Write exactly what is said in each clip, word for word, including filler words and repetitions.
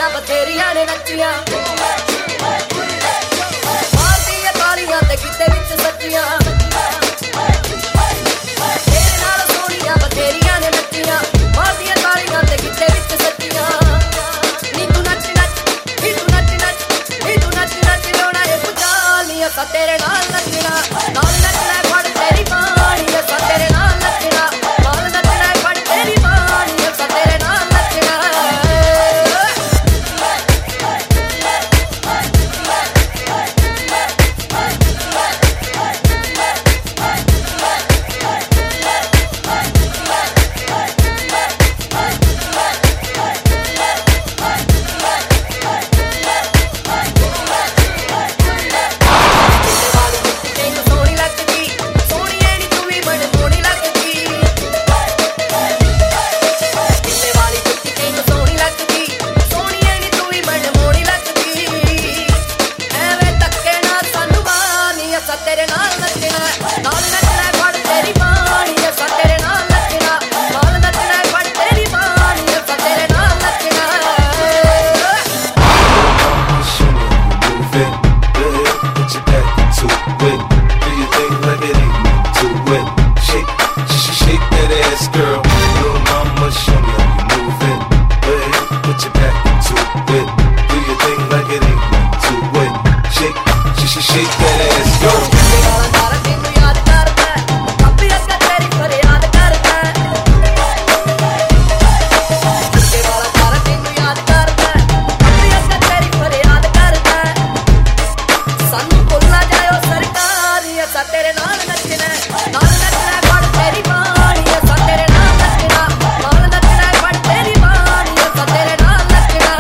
ਬਥੇਰੀਆਂ ਨੇ ਨੱਚੀਆਂ ਮਾਰਦੀਆਂ ਤਾਲੀਆਂ ਤੇ ਕਿਤੇ ਵਿੱਚ ਸੱਚੀਆਂ ਤੇਰੇ ਨਾਲ ਸੋਹਣੀਆਂ ਬਥੇਰੀਆਂ ਨੇ ਨੱਚੀਆਂ ਮਾਰਦੀਆਂ ਤਾਲੀਆਂ ਤੇ ਕਿਤੇ ਵਿੱਚ ਸੱਚੀਆਂ ਨੀ ਤੂੰ ਨੱਚ ਨੱਚ ਨੀ ਤੂੰ ਨੱਚ ਨੱਚ ਨੀ ਤੂੰ ਨੱਚ ਨੱਚ ਰੋਣਾ ਏ ਪੁਚਾਲੀਆਂ ਸਾ ਤੇਰੇ ਨਾਲ ਨੱਚਣਾ ਨਾਲ ਨੱਚਣਾ ਫੜ ਤੇਰੀ ਬਾਣੀ ਸਾ ਤੇਰੇ ਨਾਲ ਨੱਚਣਾ ਨਾਲ ਨੱਚਣਾ ਫੜ ਤੇਰੀ ਬਾਣੀ ਸਾ ਤੇਰੇ ਨਾਲ ਨੱਚਣਾ ਤੇਰੇ ਨਾਲ ਨੱਚਣਾ ਨਾਲ ਨੱਚਣਾ ਫੜ ਤੇਰੀ ਬਾਣੀ ਸਾ ਤੇਰੇ ਨਾਲ ਨੱਚਣਾ ਨਾਲ ਨੱਚਣਾ ਫੜ ਤੇਰੀ ਬਾਣੀ ਸਾ ਤੇਰੇ ਨਾਲ ਨੱਚਣਾ Put your back into it. Do your thing like it ain't to it. Shake, sh- shake that ass, girl. Little mama, show me how you move it. Go ahead, put your back into it. Do your thing like it ain't to it. Shake, sh- shake that ass, girl. ਤੇਰੇ ਨਾਲ ਨੱਚਣਾ ਨਾਲ ਨੱਚਣਾ ਫੜ ਤੇਰੀ ਬਾਣੀ ਸਾ ਤੇਰੇ ਨਾਲ ਨੱਚਣਾ ਨਾਲ ਨੱਚਣਾ ਫੜ ਤੇਰੀ ਬਾਣੀ ਸਾ ਤੇਰੇ ਨਾਲ ਨੱਚਣਾ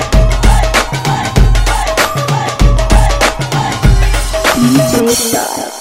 D J Style.